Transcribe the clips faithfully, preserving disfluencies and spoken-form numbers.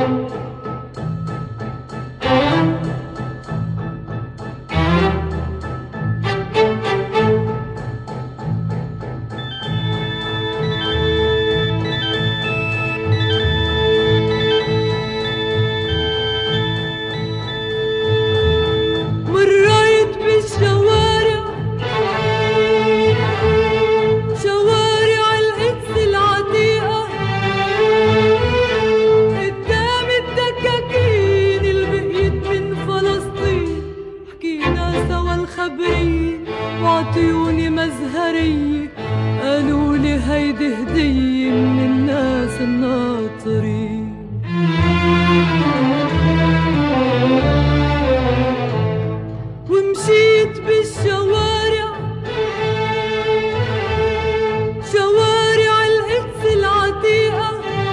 وعطيوني مزهرية قالولي هيدي هدية من الناس الناطرين. ومشيت بالشوارع شوارع القدس العتيقة،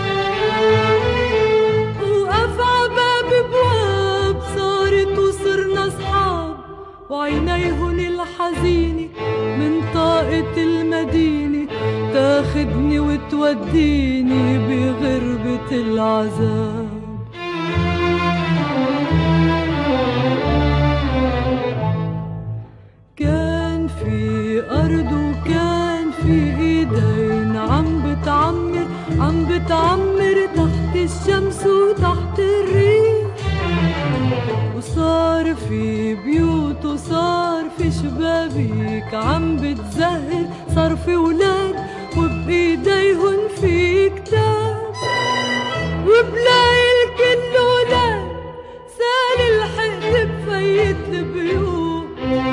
وقف عباب بواب صارت وصرنا صحاب، وعينيهن الحزينة من طاقة المدينة تاخدني وتوديني بغربة العذاب. كان في أرض وكان في إيدين عم بتعمر عم بتعمر تحت الشمس وتحت الريح، وصار في بيوت وصار في شبابيك عم بتزهر، صار في ولاد وبإيديهن في كتاب، وبلاقي الكل ولاد سال الحقد بفيت البيوت،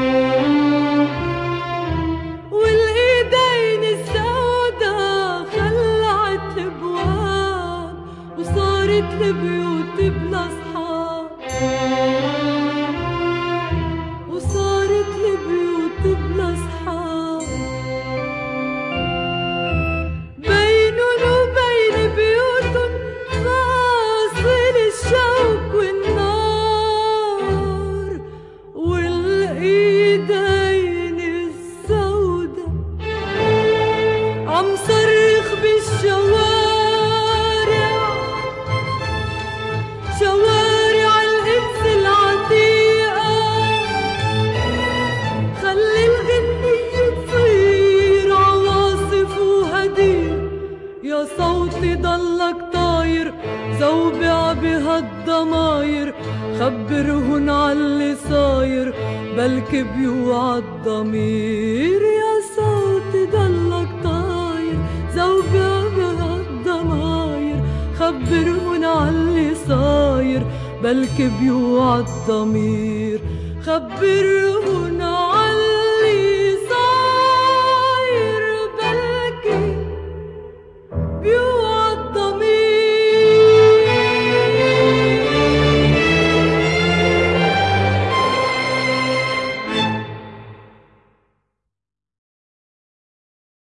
والإيدين السودا خلعت الأبواب، وصارت البيوت بلا أصحاب، وصارت البيوت بلا أصحاب. بينن وبين بيوتن فاصل الشوك والنار، والإيدين السودا عم صرخ بالشوارع شوارع القدس العتيقة، خلي الغنية تصير عواصف وهدير، يا صوتي ضلك طاير زوبع بهالضماير، خبرهن عاللي صاير بلكي بيوعى الضمير، يا صوتي ضلك طاير زوبع بهالضماير، خبرهن عاللي صاير بلكي بيوعى الضمير، خبرهن